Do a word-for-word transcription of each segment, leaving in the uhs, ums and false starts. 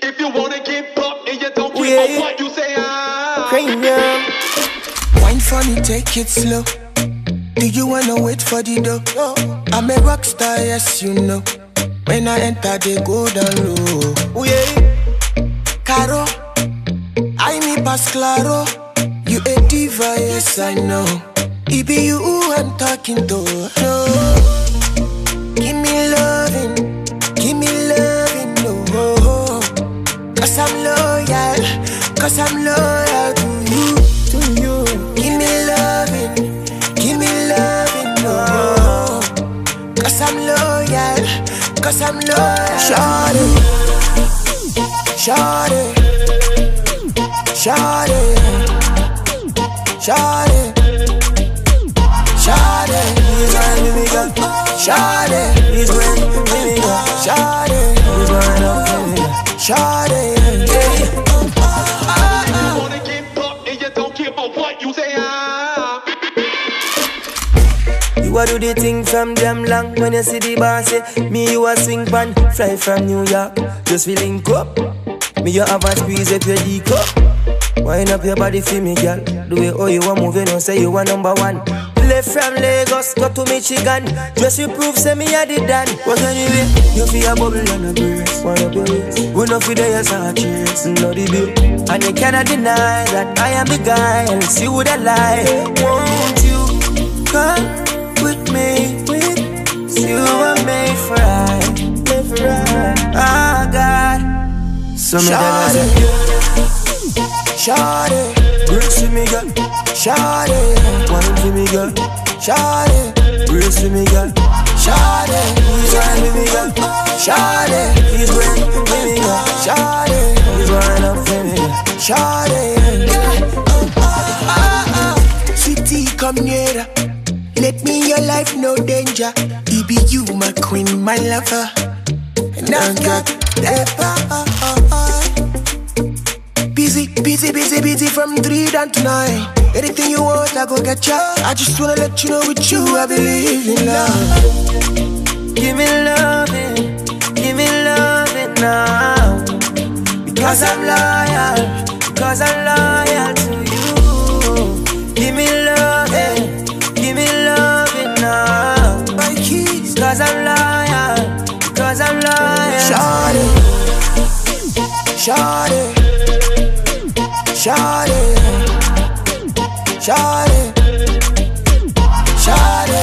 If you wanna get bumped and you don't give yeah. a what you say, ah. Premium. Wine funny, take it slow. Do you wanna wait for the dough? I'm a rock star, yes you know. When I enter, they go down low. Oh yeah. Caro, I me pass claro. You a diva, yes I know. It be you who I'm talking to. No. Give me loving, give me loving, no. Cause I'm loyal, cause I'm loyal to you, to you. Give me loving, give me loving, no. Cause I'm loyal, cause I'm loyal. Shawty, shawty, shawty, shawty, shawty. He's going to me, girl. Shawty, he's going to me, girl. Shawty, he's going to me, girl. Shawty, yeah. You wanna get bumped and you don't give a what you say, ah. You a do the thing from damn long. When you see the bar say me you a swing pan. Fly from New York, just feeling up. Me you have a squeeze up your D cup. Wind up your body for me, girl. The way how you a moving, you say you a number one. Left from Lagos, go to Michigan. Just you prove, say me a did that. But anyway, you feel a bubble and a brace. One up your waist. We know for the years and cheers. No the bill. And you cannot deny that I am the guy. Else you would have lied. Won't you come with me? With you are made for I. Made for I. Oh God. So me tell you, shawty, brace with me, girl. shawty, One for me, girl. shawty, Brace with me, girl. shawty, He's going with me, girl. shawty, He's going with me, girl. shawty, He's going up for me, girl. shawty. Sweetie, come nearer. Let me in your life, no danger. It be you, my queen, my lover. And I've got that power. Busy, busy, busy, busy from three down to nine. Anything you want, I go get ya. I just wanna let you know with you, I believe in love. Give me loving, give me loving now. Because I'm loyal, because I'm loyal to you. Give me loving, give me loving now. My keys, because I'm loyal, because I'm loyal. shawty, shawty, shawty, shawty, shawty,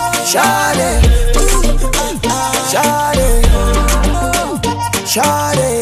shawty, shawty, shawty.